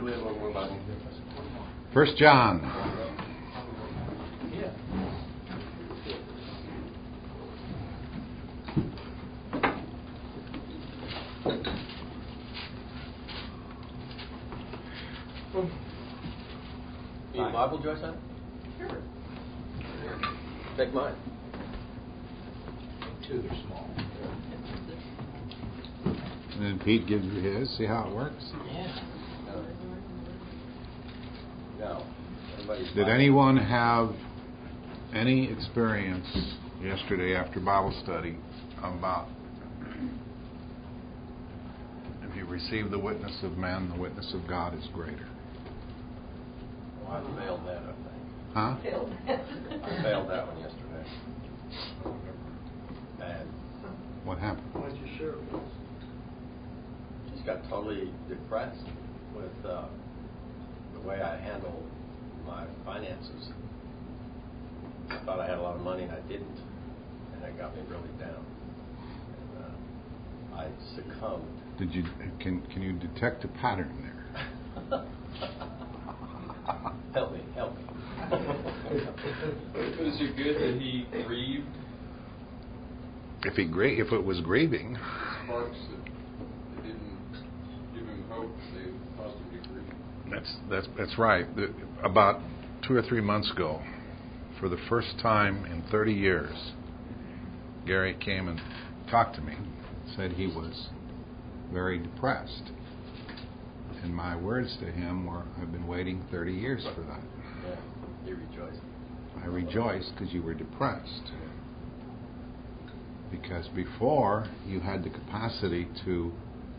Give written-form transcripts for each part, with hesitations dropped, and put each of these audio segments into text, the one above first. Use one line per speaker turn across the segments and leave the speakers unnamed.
me a little more about it.
1 John.
Yeah. Need a Bible, Joyce? Sure. Take mine.
Two, they're small.
And then Pete gives you his. See how it works?
Yeah.
No.
Did anyone have any experience yesterday after Bible study about if you receive the witness of men, the witness of God is greater?
Well, I failed that, I think.
Huh?
I failed that one yesterday. And
What happened?
Why'd you share it with us?
just got totally depressed with the way I handled my finances. I thought I had a lot of money and I didn't, and that got me really down. And I succumbed.
Did you can you detect a pattern there?
Help me.
But is it good that he grieved?
If it was grieving,
Sparks that didn't give him hope, they caused him to grieve.
that's right. About 2 or 3 months ago, for the first time in 30 years, Gary came and talked to me, said he was very depressed. And my words to him were, I've been waiting 30 years for that.
Yeah, he rejoiced.
I rejoiced because you were depressed. Because before, you had the capacity to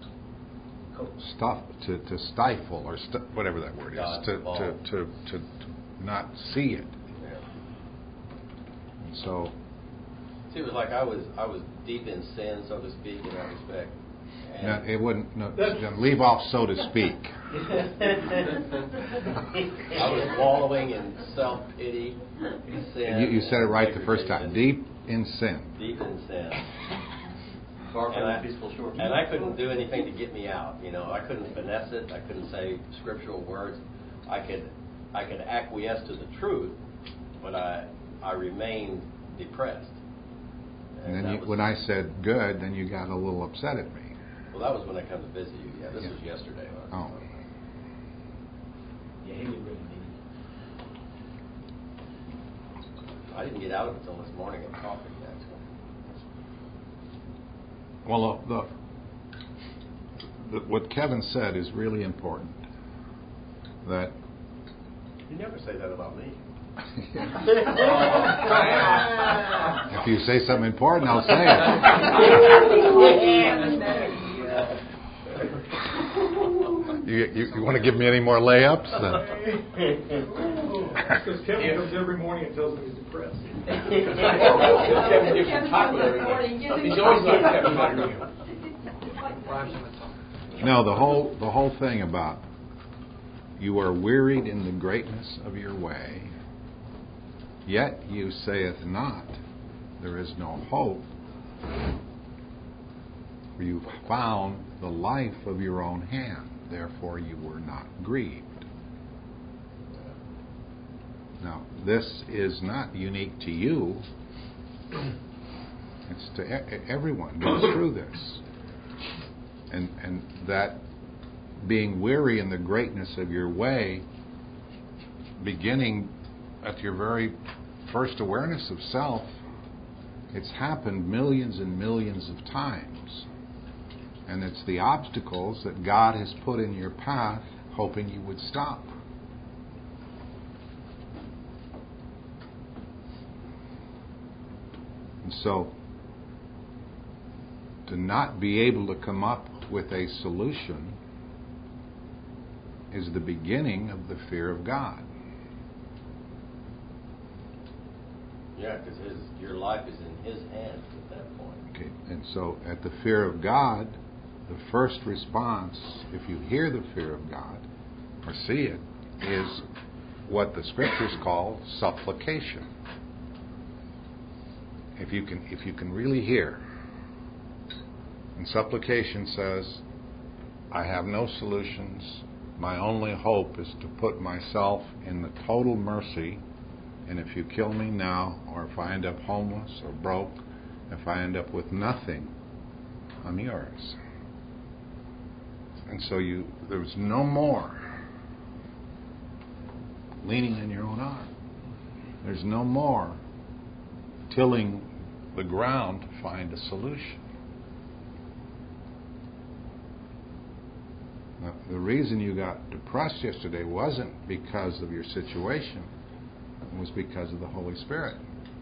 to stifle, or whatever that word is, to not see it.
Yeah.
And so,
See, it was like I was deep in sin, so to speak, in that respect. And
it wouldn't. No, leave off, so to speak.
I was wallowing in self-pity, sin.
You said it right the first time. Deep in sin.
Deep in sin.
And
I couldn't do anything to get me out. You know, I couldn't finesse it. I couldn't say scriptural words. I could acquiesce to the truth, but I remained depressed.
And then when I said good, then you got a little upset at me.
Well, that was when I come to visit you. Yeah, this was yesterday.
Oh.
Yeah, he would really need it.
I didn't get out of it until this morning at coffee, actually.
Well, what Kevin said is really important. That
You never say that about me.
if you say something important, I'll say it. You want to give me any more layups?
Because Kevin comes every morning and tells me he's depressed.
Kevin gives you chocolate every day. He's always like Kevin talking to you.
No, the whole thing about you are wearied in the greatness of your way, yet you saith not, there is no hope. For you found the life of your own hand, therefore you were not grieved. Now, this is not unique to you. It's to everyone goes through this. And that being weary in the greatness of your way, beginning at your very first awareness of self, it's happened millions and millions of times. And it's the obstacles that God has put in your path, hoping you would stop. And so, to not be able to come up with a solution is the beginning of the fear of God.
Yeah, because your life is in His hands at that point.
Okay, and so at the fear of God, the first response, if you hear the fear of God or see it, is what the Scriptures call supplication. If you can really hear, and supplication says, I have no solutions, My only hope is to put myself in the total mercy, and if you kill me now, or if I end up homeless or broke, if I end up with nothing, I'm yours. And so there's no more leaning on your own arm. There's no more tilling the ground to find a solution. Now, the reason you got depressed yesterday wasn't because of your situation. It was because of the Holy Spirit.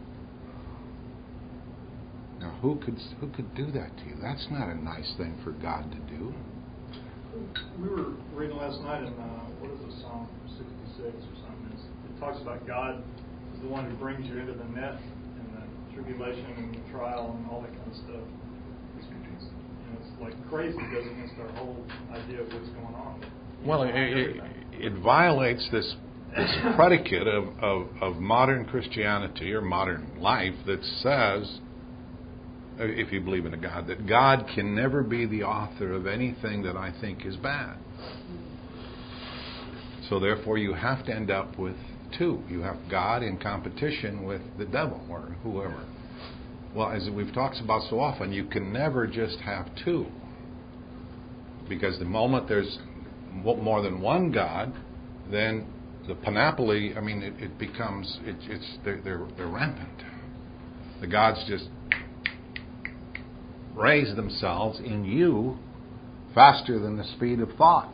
Now, who could do that to you? That's not a nice thing for God to do.
We were reading last night in, what is it, Psalm 66 or something. It talks about God is the one who brings you into the net and the tribulation and the trial and all that kind of stuff. It's like crazy. It goes against our whole idea of what's going on.
Well, it violates this predicate of modern Christianity or modern life that says, if you believe in a God, that God can never be the author of anything that I think is bad. So therefore you have to end up with two. You have God in competition with the devil or whoever. Well, as we've talked about so often, you can never just have two. Because the moment there's more than one God, then the panoply, it becomes, they're rampant. The gods just raise themselves in you faster than the speed of thought.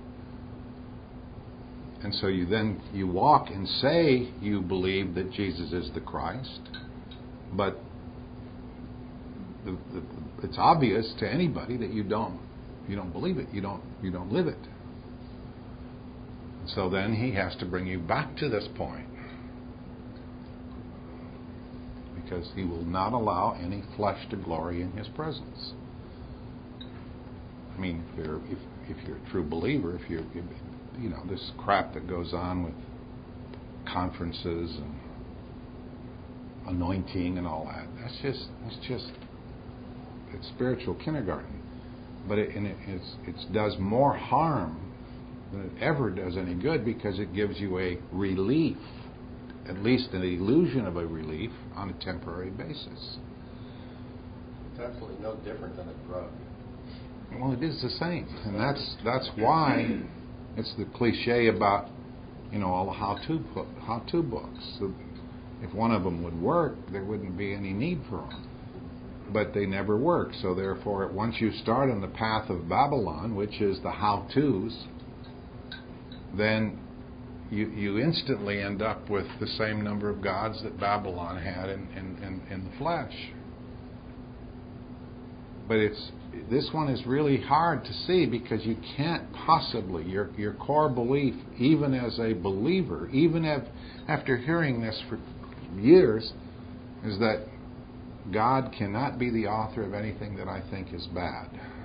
And so you walk and say you believe that Jesus is the Christ, but it's obvious to anybody that you don't believe it. You don't live it. So then he has to bring you back to this point, because he will not allow any flesh to glory in his presence. If you're a true believer, if you're, this crap that goes on with conferences and anointing and all that, it's spiritual kindergarten. But it does more harm than it ever does any good, because it gives you a relief, at least an illusion of a relief, on a temporary basis.
It's absolutely no different than a drug.
Well, it is the same, and that's why it's the cliche about all the how-to books. If one of them would work, there wouldn't be any need for them. But they never work. So therefore, once you start on the path of Babylon, which is the how-tos, then you instantly end up with the same number of gods that Babylon had in the flesh. But this one is really hard to see, because you can't possibly, your core belief, even as a believer, even after hearing this for years, is that God cannot be the author of anything that I think is bad.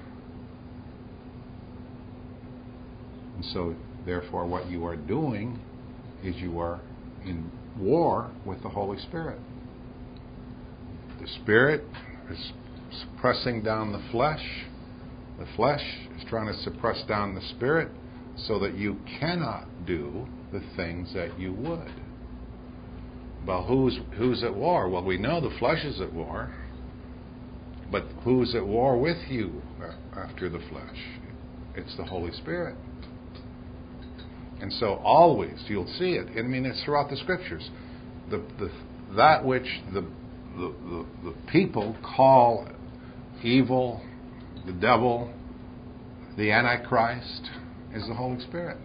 And so, therefore, what you are doing is you are in war with the Holy Spirit. The Spirit is suppressing down the flesh. The flesh is trying to suppress down the Spirit so that you cannot do the things that you would. Well, who's at war? Well, we know the flesh is at war. But who's at war with you after the flesh? It's the Holy Spirit. And so always you'll see it. It's throughout the Scriptures. That which the people call evil, the devil, the Antichrist, is the Holy Spirit.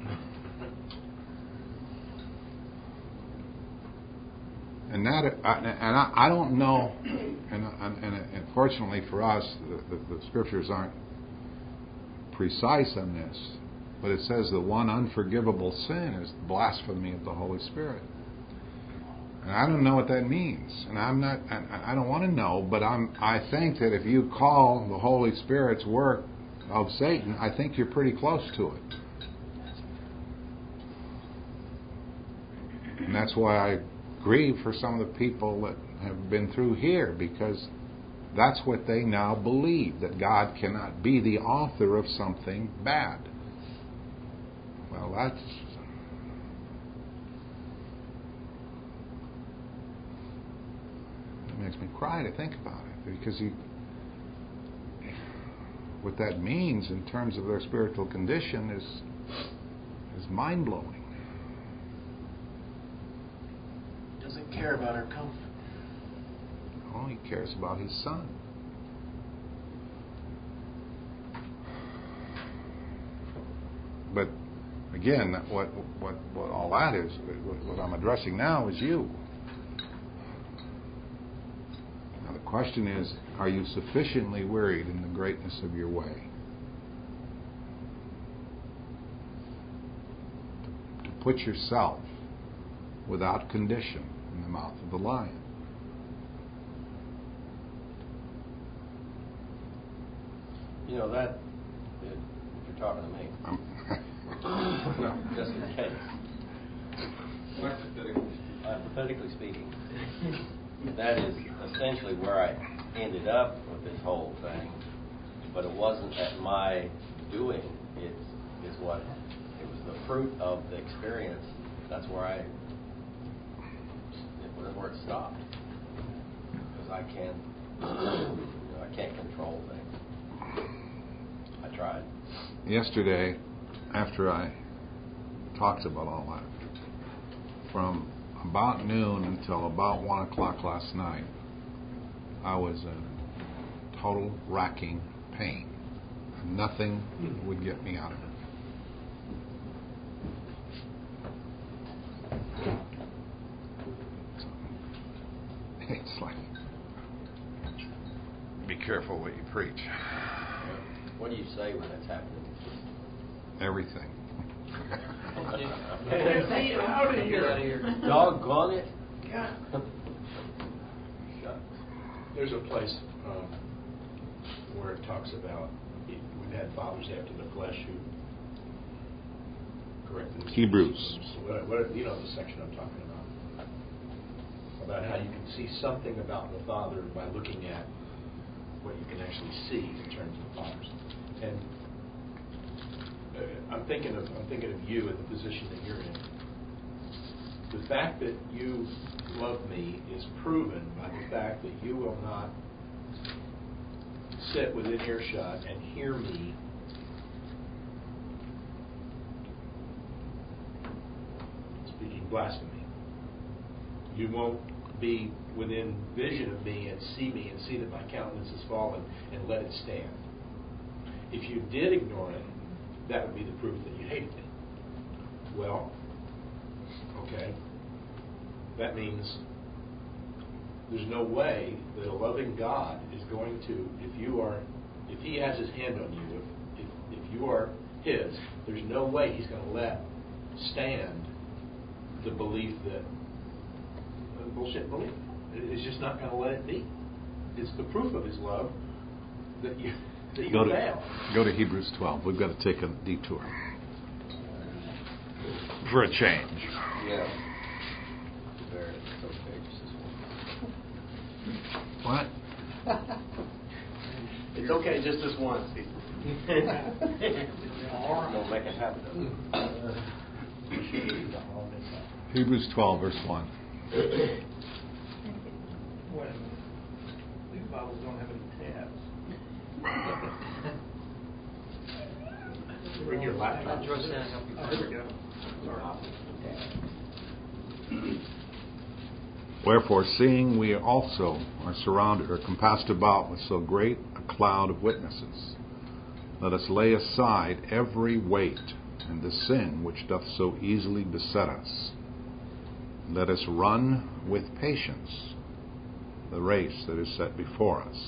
And I don't know, and fortunately for us, the Scriptures aren't precise on this, but it says the one unforgivable sin is blasphemy of the Holy Spirit. And I don't know what that means, and I don't want to know, but I think that if you call the Holy Spirit's work of Satan, I think you're pretty close to it. And that's why I grieve for some of the people that have been through here, because that's what they now believe, that God cannot be the author of something bad. Well, that makes me cry to think about it, because what that means in terms of their spiritual condition is mind-blowing.
Doesn't care about our comfort.
Oh, he cares about his son. But again, what all that is, what I'm addressing now is you. Now the question is, are you sufficiently wearied in the greatness of your way to put yourself without condition in the mouth of the lion?
You know that, if you're talking to me, no, just in case. Hypothetically speaking, that is essentially where I ended up with this whole thing, but it wasn't at my doing. It was the fruit of the experience. That's where it stopped, because I can't control things. I tried.
Yesterday, after I talked about all that, from about noon until about 1 o'clock last night, I was in total racking pain. Nothing would get me out of it. It's like, be careful what you preach.
What do you say when that's happening?
Everything.
Get out of here.
Doggone it.
Yeah.
There's a place where it talks about we've had fathers after the flesh who corrected us.
Hebrews.
What you know the section I'm talking about how you can see something about the Father by looking at what you can actually see in terms of fathers. And I'm thinking of you in the position that you're in. The fact that you love me is proven by the fact that you will not sit within earshot and hear me speaking blasphemy. You won't be within vision of me and see that my countenance has fallen and let it stand. If you did ignore it, that would be the proof that you hated me. Well, okay. That means there's no way that a loving God is going to, if He has His hand on you, if you are His, there's no way He's going to let stand the belief that bullshit belief. It's just not going to let it be. It's the proof of His love that you fail.
Go to Hebrews 12. We've got to take a detour for a change.
Yeah. There, it's okay. Just this one.
What?
It's okay just this once.
Don't make it happen.
Hebrews 12, verse 1.
Wait a minute. These Bibles don't have any tabs.
Bring your laptop.
Oh, here we go. Sorry.
Wherefore, seeing we also are surrounded or compassed about with so great a cloud of witnesses, let us lay aside every weight and the sin which doth so easily beset us. Let us run with patience the race that is set before us,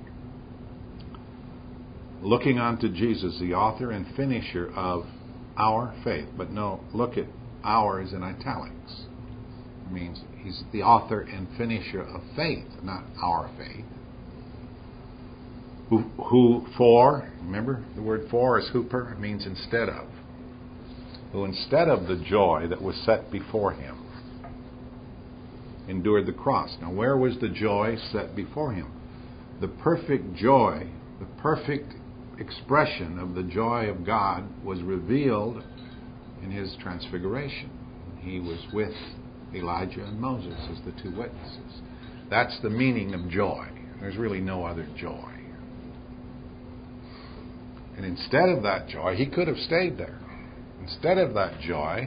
looking unto Jesus, the author and finisher of our faith. But no, look at our is in italics. It means He's the author and finisher of faith, not our faith. Who for, remember the word for is hooper, it means instead of. Who instead of the joy that was set before Him, endured the cross. Now, where was the joy set before Him? The perfect joy, the perfect expression of the joy of God was revealed in his transfiguration. He was with Elijah and Moses as the two witnesses. That's the meaning of joy. There's really no other joy. And instead of that joy, he could have stayed there. Instead of that joy,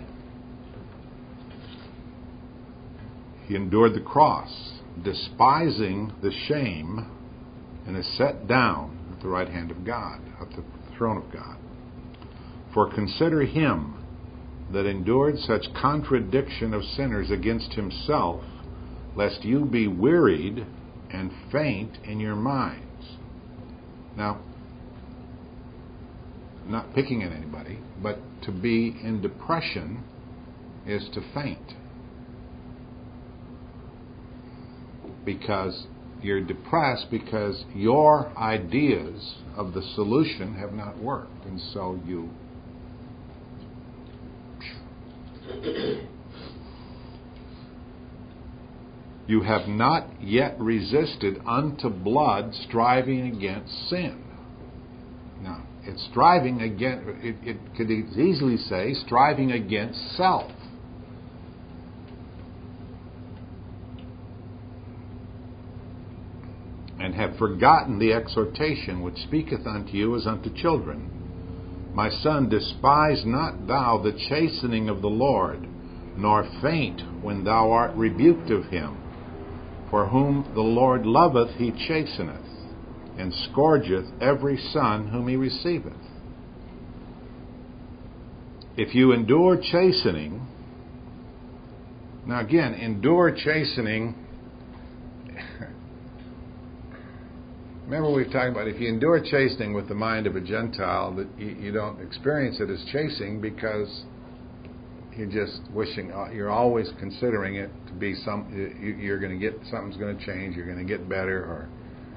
he endured the cross, despising the shame, and is set down at the right hand of God, at the throne of God. For consider him that endured such contradiction of sinners against himself, lest you be wearied and faint in your minds. Now, not picking at anybody, but to be in depression is to faint. Because you're depressed because your ideas of the solution have not worked. And so you have not yet resisted unto blood, striving against sin. Now, it's striving against, it could easily say, striving against self. And have forgotten the exhortation which speaketh unto you as unto children. My son, despise not thou the chastening of the Lord, nor faint when thou art rebuked of him. For whom the Lord loveth he chasteneth, and scourgeth every son whom he receiveth. If you endure chastening, now again, endure chastening. Remember we've talked about if you endure chastening with the mind of a Gentile, that you don't experience it as chasing because you're just wishing, you're always considering it to be you're going to get, something's going to change, you're going to get better, or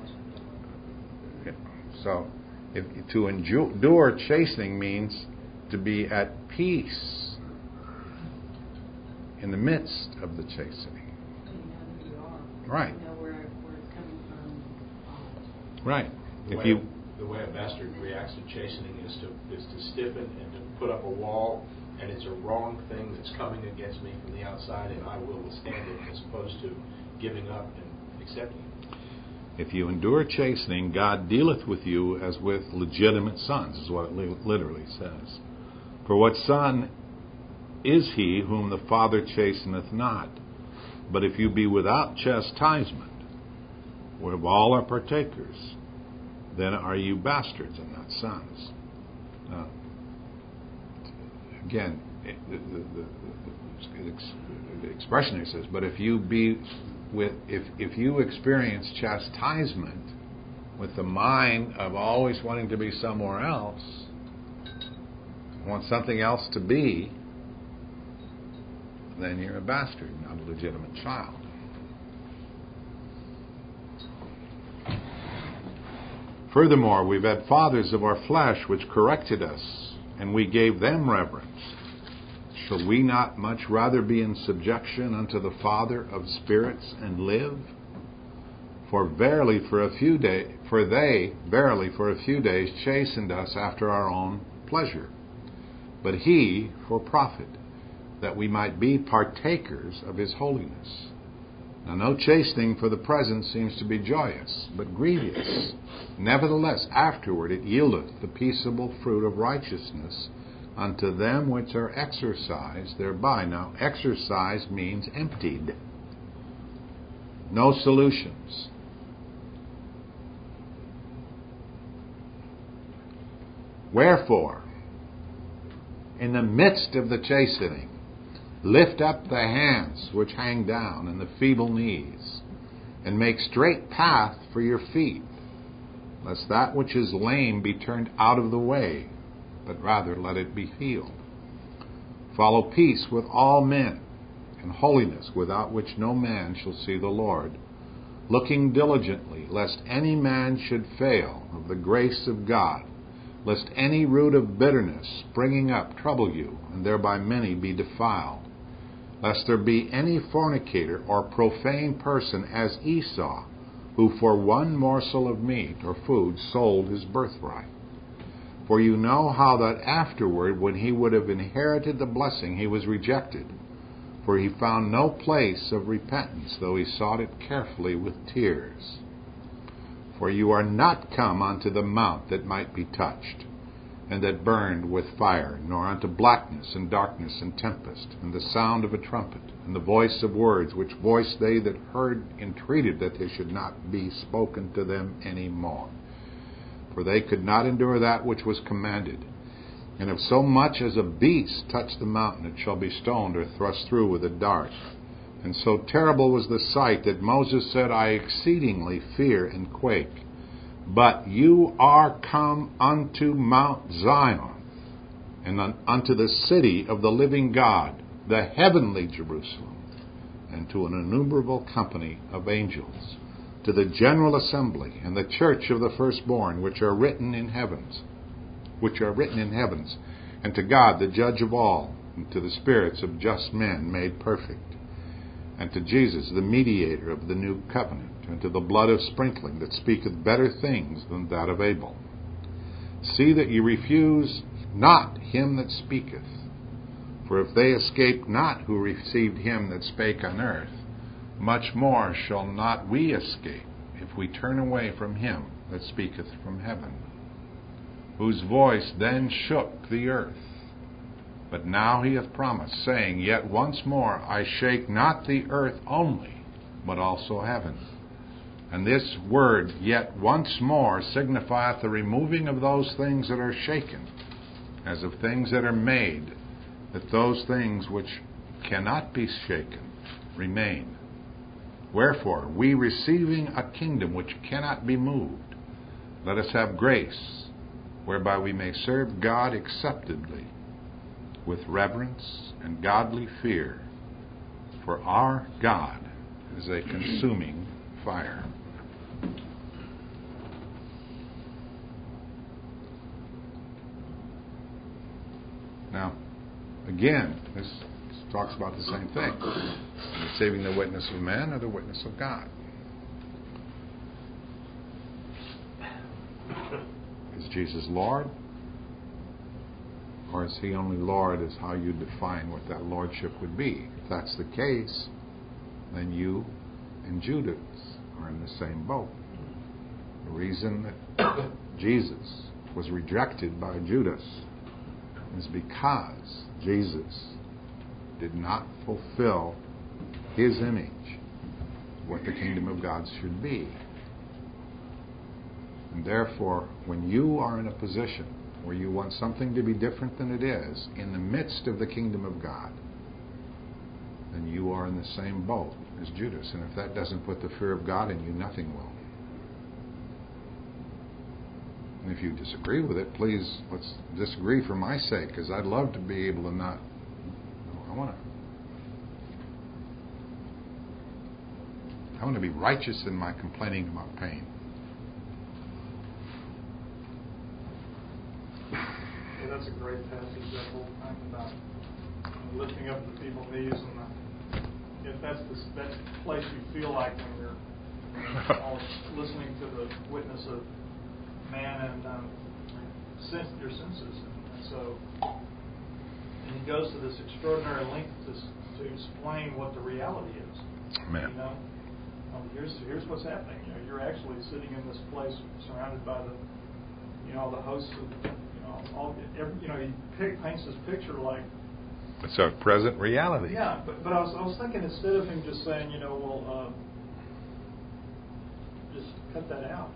so. To endure chastening means to be at peace in the midst of the chastening.
So you know who you are.
Right.
You know where it's coming from.
Right.
The way a bastard reacts to chastening is to stiffen and to put up a wall, and it's a wrong thing that's coming against me from the outside, and I will withstand it, as opposed to giving up and accepting it.
If you endure chastening, God dealeth with you as with legitimate sons, is what it literally says. For what son is he whom the Father chasteneth not? But if you be without chastisement, whereof all are partakers, then are you bastards and not sons. Now, again, the expression here says, but if you experience chastisement with the mind of always wanting to be somewhere else, want something else to be, then you're a bastard, not a legitimate child. Furthermore, we've had fathers of our flesh which corrected us, and we gave them reverence. Shall we not much rather be in subjection unto the Father of spirits and live? For they verily for a few days chastened us after our own pleasure, but he for profit, that we might be partakers of his holiness. Now no chastening for the present seems to be joyous, but grievous. Nevertheless, afterward it yieldeth the peaceable fruit of righteousness unto them which are exercised thereby. Now, exercise means emptied. No solutions. Wherefore, in the midst of the chastening, lift up the hands which hang down and the feeble knees, and make straight path for your feet, lest that which is lame be turned out of the way, but rather let it be healed. Follow peace with all men, and holiness, without which no man shall see the Lord, looking diligently, lest any man should fail of the grace of God, lest any root of bitterness springing up trouble you, and thereby many be defiled, lest there be any fornicator or profane person as Esau, who for one morsel of meat or food sold his birthright. For you know how that afterward, when he would have inherited the blessing, he was rejected. For he found no place of repentance, though he sought it carefully with tears. For you are not come unto the mount that might be touched, and that burned with fire, nor unto blackness and darkness and tempest, and the sound of a trumpet, and the voice of words, which voice they that heard entreated that they should not be spoken to them any more. For they could not endure that which was commanded. And if so much as a beast touch the mountain, it shall be stoned or thrust through with a dart. And so terrible was the sight that Moses said, I exceedingly fear and quake. But you are come unto Mount Zion, and unto the city of the living God, the heavenly Jerusalem, and to an innumerable company of angels, to the general assembly and the church of the firstborn, which are written in heavens, and to God, the judge of all, and to the spirits of just men made perfect, and to Jesus, the mediator of the new covenant, and to the blood of sprinkling that speaketh better things than that of Abel. See that ye refuse not him that speaketh. For if they escaped not who received him that spake on earth, much more shall not we escape if we turn away from him that speaketh from heaven, whose voice then shook the earth. But now he hath promised, saying, Yet once more I shake not the earth only, but also heaven. And this word, yet once more, signifieth the removing of those things that are shaken, as of things that are made, that those things which cannot be shaken remain. Wherefore, we receiving a kingdom which cannot be moved, let us have grace, whereby we may serve God acceptably, with reverence and godly fear, for our God is a consuming fire. Now, again, this talks about the same thing. Receiving the witness of man or the witness of God. Is Jesus Lord? Or is he only Lord as how you define what that lordship would be? If that's the case, then you and Judas are in the same boat. The reason that Jesus was rejected by Judas is because Jesus did not fulfill his image, what the kingdom of God should be. And therefore, when you are in a position where you want something to be different than it is, in the midst of the kingdom of God, then you are in the same boat as Judas. And if that doesn't put the fear of God in you, nothing will. And if you disagree with it, please, let's disagree for my sake, because I'd love to be able to not... I want to be righteous in my complaining about pain.
Yeah, that's a great passage, that whole thing about lifting up the feeble knees, and if that's the place you feel like when you're all listening to the witness of man and your senses. And so, and he goes to this extraordinary length to explain what the reality is.
Amen.
You know, here's what's happening. You know, you're actually sitting in this place surrounded by the hosts of, he paints this picture like
It's a present reality.
Yeah, but I was thinking, instead of him just saying, just cut that out.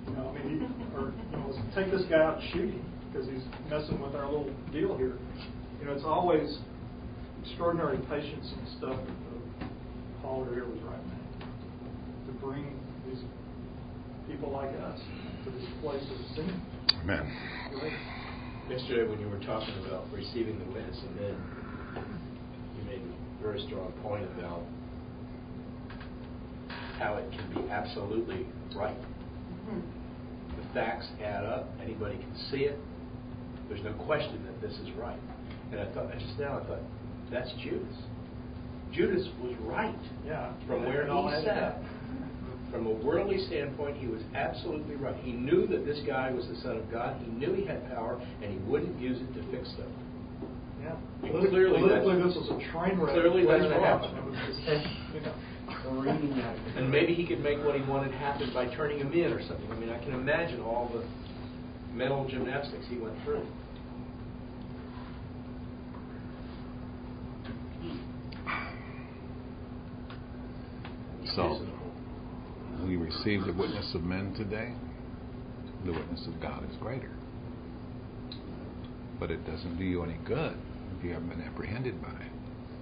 Take this guy out and shoot him because he's messing with our little deal here. It's always extraordinary patience and stuff that Paul here was writing to bring these people like us to this place of sin.
Amen.
Great.
Yesterday when you were talking about receiving the witness of men, you made a very strong point about how it can be absolutely right. The facts add up. Anybody can see it. There's no question that this is right. And I thought, that's Judas. Judas was right.
Yeah.
From where he sat. from a worldly standpoint, he was absolutely right. He knew that this guy was the Son of God. He knew he had power, and he wouldn't use it to fix stuff.
Yeah.
Clearly
Politically,
that's-
this was a train wreck.
clearly that's
waiting to
what
happen.
happened.
It was just,
Reading that.
And maybe he could make what he wanted happen by turning him in or something. I mean, I can imagine all the mental gymnastics he went through.
So, we receive the witness of men today. The witness of God is greater. But it doesn't do you any good if you haven't been apprehended by it.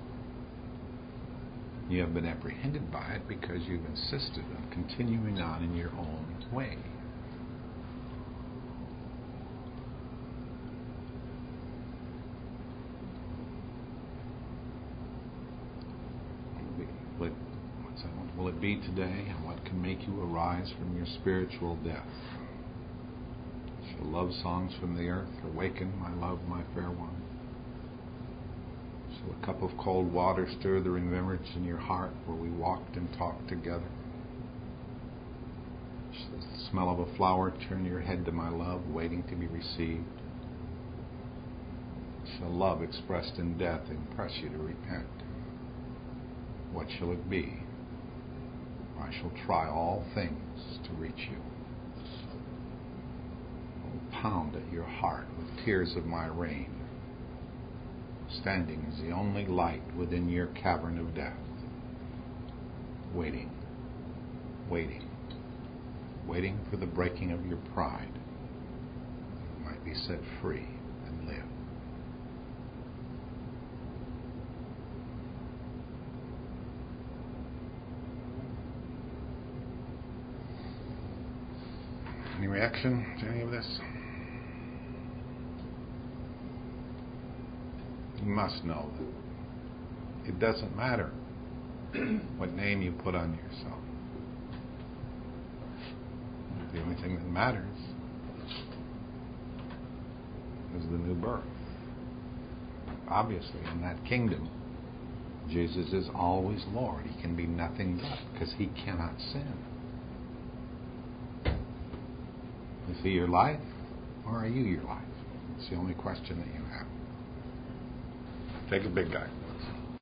You have been apprehended by it because you've insisted on continuing on in your own way. Will it be today? And what can make you arise from your spiritual death? Shall love songs from the earth awaken my love, my fair one? Shall a cup of cold water stir the remembrance in your heart where we walked and talked together? Shall the smell of a flower turn your head to my love, waiting to be received? Shall love expressed in death impress you to repent? What shall it be? I shall try all things to reach you. I will pound at your heart with tears of my rain, standing as the only light within your cavern of death, waiting, waiting, waiting for the breaking of your pride, that you might be set free and live. Any reaction to any of this? You must know that it doesn't matter what name you put on yourself. The only thing that matters is the new birth. Obviously, in that kingdom, Jesus is always Lord. He can be nothing but, because he cannot sin. Is he your life, or are you your life? It's the only question that you have. Take a big guy.